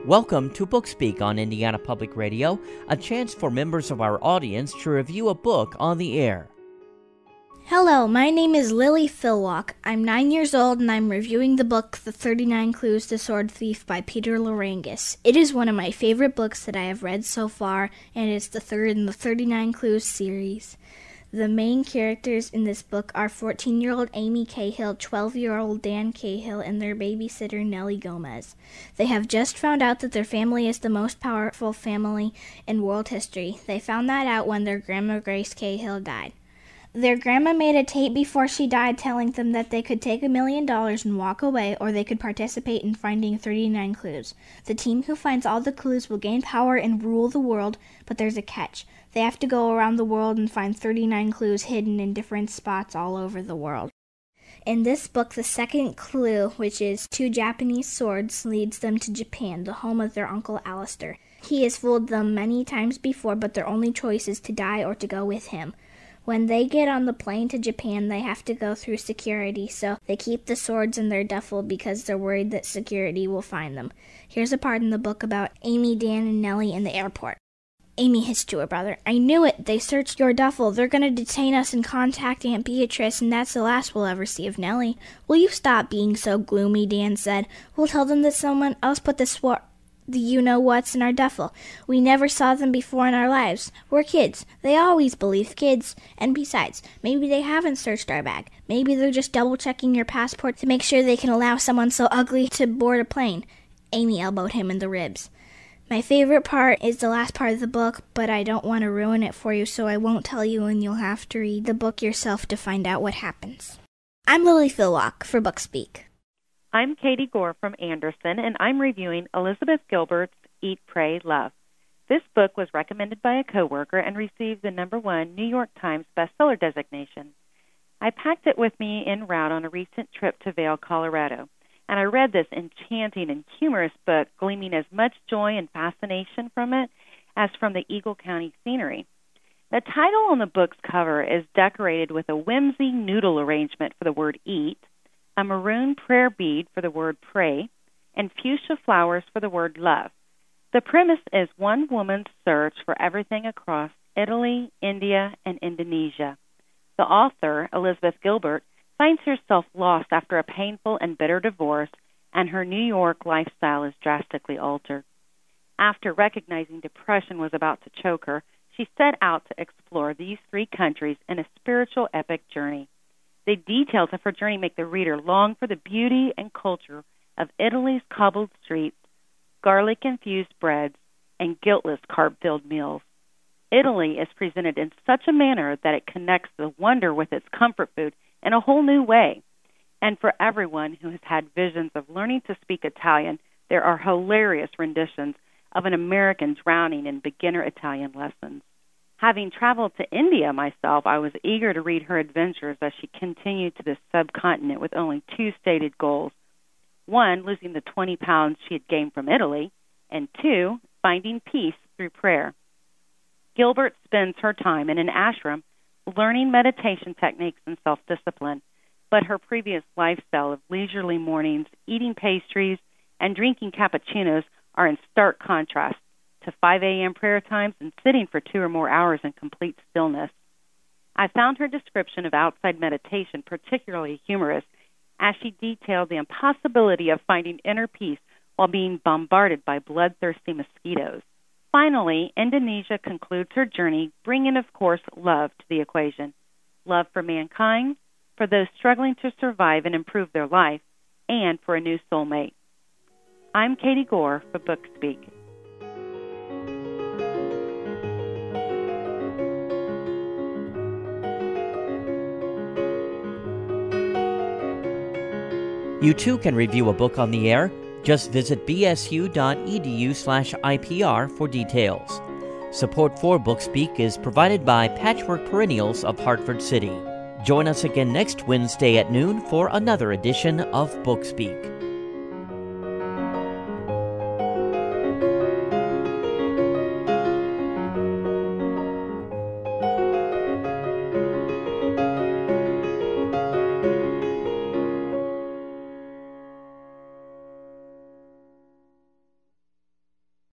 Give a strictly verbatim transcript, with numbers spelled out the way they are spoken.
Welcome to Bookspeak on Indiana Public Radio, a chance for members of our audience to review a book on the air. Hello, my name is Lily Philwalk. I'm nine years old and I'm reviewing the book The thirty-nine Clues to Sword Thief by Peter Larangis. It is one of my favorite books that I have read so far, and it's the third in the thirty-nine Clues series. The main characters in this book are fourteen-year-old Amy Cahill, twelve-year-old Dan Cahill, and their babysitter Nellie Gomez. They have just found out that their family is the most powerful family in world history. They found that out when their grandma Grace Cahill died. Their grandma made a tape before she died telling them that they could take a million dollars and walk away, or they could participate in finding thirty-nine clues. The team who finds all the clues will gain power and rule the world, but there's a catch. They have to go around the world and find thirty-nine clues hidden in different spots all over the world. In this book, the second clue, which is two Japanese swords, leads them to Japan, the home of their uncle Alistair. He has fooled them many times before, but their only choice is to die or to go with him. When they get on the plane to Japan, they have to go through security, so they keep the swords in their duffel because they're worried that security will find them. Here's a part in the book about Amy, Dan, and Nellie in the airport. Amy hissed to her brother, "I knew it! They searched your duffel. They're going to detain us and contact Aunt Beatrice, and that's the last we'll ever see of Nellie." "Will you stop being so gloomy?" Dan said. "We'll tell them that someone else put the sword... the you-know-whats in our duffel. We never saw them before in our lives. We're kids. They always believe kids. And besides, maybe they haven't searched our bag. Maybe they're just double-checking your passport to make sure they can allow someone so ugly to board a plane." Amy elbowed him in the ribs. My favorite part is the last part of the book, but I don't want to ruin it for you, so I won't tell you, and you'll have to read the book yourself to find out what happens. I'm Lily Philwalk for Bookspeak. I'm Katie Gore from Anderson, and I'm reviewing Elizabeth Gilbert's Eat, Pray, Love. This book was recommended by a coworker and received the number one New York Times bestseller designation. I packed it with me en route on a recent trip to Vail, Colorado, and I read this enchanting and humorous book, gleaming as much joy and fascination from it as from the Eagle County scenery. The title on the book's cover is decorated with a whimsy noodle arrangement for the word eat, a maroon prayer bead for the word pray, and fuchsia flowers for the word love. The premise is one woman's search for everything across Italy, India, and Indonesia. The author, Elizabeth Gilbert, finds herself lost after a painful and bitter divorce, and her New York lifestyle is drastically altered. After recognizing depression was about to choke her, she set out to explore these three countries in a spiritual epic journey. The details of her journey make the reader long for the beauty and culture of Italy's cobbled streets, garlic-infused breads, and guiltless carb-filled meals. Italy is presented in such a manner that it connects the wonder with its comfort food in a whole new way. And for everyone who has had visions of learning to speak Italian, there are hilarious renditions of an American drowning in beginner Italian lessons. Having traveled to India myself, I was eager to read her adventures as she continued to this subcontinent with only two stated goals. One, losing the twenty pounds she had gained from Italy, and two, finding peace through prayer. Gilbert spends her time in an ashram learning meditation techniques and self-discipline, but her previous lifestyle of leisurely mornings, eating pastries, and drinking cappuccinos are in stark contrast to five a.m. prayer times and sitting for two or more hours in complete stillness. I found her description of outside meditation particularly humorous, as she detailed the impossibility of finding inner peace while being bombarded by bloodthirsty mosquitoes. Finally, Indonesia concludes her journey, bringing, of course, love to the equation. Love for mankind, for those struggling to survive and improve their life, and for a new soulmate. I'm Katie Gore for Bookspeak. You too can review a book on the air. Just visit bsu.edu slash IPR for details. Support for Bookspeak is provided by Patchwork Perennials of Hartford City. Join us again next Wednesday at noon for another edition of Bookspeak.